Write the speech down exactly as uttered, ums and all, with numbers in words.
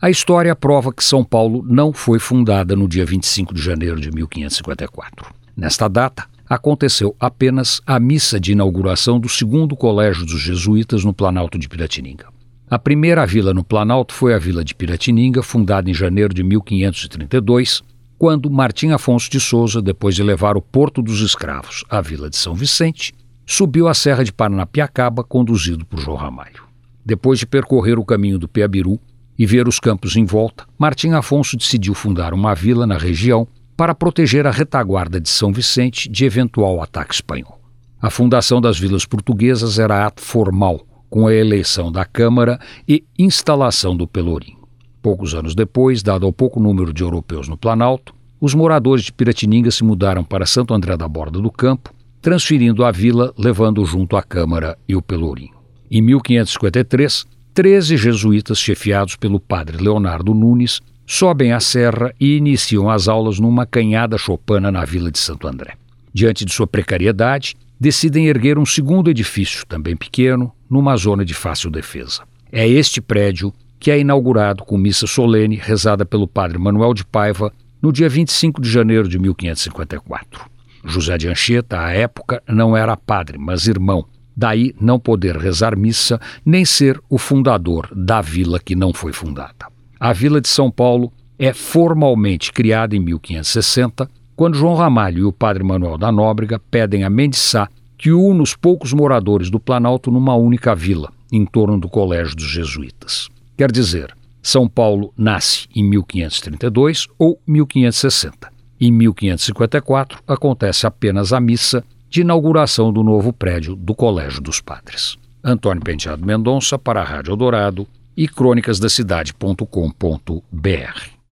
A história prova que São Paulo não foi fundada no dia vinte e cinco de janeiro de mil quinhentos e cinquenta e quatro. Nesta data, aconteceu apenas a missa de inauguração do segundo colégio dos jesuítas no Planalto de Piratininga. A primeira vila no Planalto foi a Vila de Piratininga, fundada em janeiro de mil quinhentos e trinta e dois, quando Martim Afonso de Souza, depois de levar o Porto dos Escravos à Vila de São Vicente, subiu a Serra de Paranapiacaba, conduzido por João Ramalho. Depois de percorrer o caminho do Piabiru e ver os campos em volta, Martim Afonso decidiu fundar uma vila na região para proteger a retaguarda de São Vicente de eventual ataque espanhol. A fundação das vilas portuguesas era ato formal, com a eleição da Câmara e instalação do Pelourinho. Poucos anos depois, dado ao pouco número de europeus no Planalto, os moradores de Piratininga se mudaram para Santo André da Borda do Campo, transferindo a vila, levando junto a Câmara e o Pelourinho. Em mil quinhentos e cinquenta e três, treze jesuítas chefiados pelo padre Leonardo Nunes sobem a serra e iniciam as aulas numa canhada chopana na vila de Santo André. Diante de sua precariedade, decidem erguer um segundo edifício, também pequeno, numa zona de fácil defesa. É este prédio que é inaugurado com missa solene rezada pelo padre Manuel de Paiva no dia vinte e cinco de janeiro de mil quinhentos e cinquenta e quatro. José de Anchieta, à época, não era padre, mas irmão, daí não poder rezar missa nem ser o fundador da vila que não foi fundada. A Vila de São Paulo é formalmente criada em mil quinhentos e sessenta, quando João Ramalho e o padre Manuel da Nóbrega pedem a Mendes Sá que une os poucos moradores do Planalto numa única vila, em torno do Colégio dos Jesuítas. Quer dizer, São Paulo nasce em mil quinhentos e trinta e dois ou mil quinhentos e sessenta. Em mil quinhentos e cinquenta e quatro acontece apenas a missa de inauguração do novo prédio do Colégio dos Padres. Antônio Penteado Mendonça para a Rádio Eldorado e crônicas da cidade ponto com ponto br.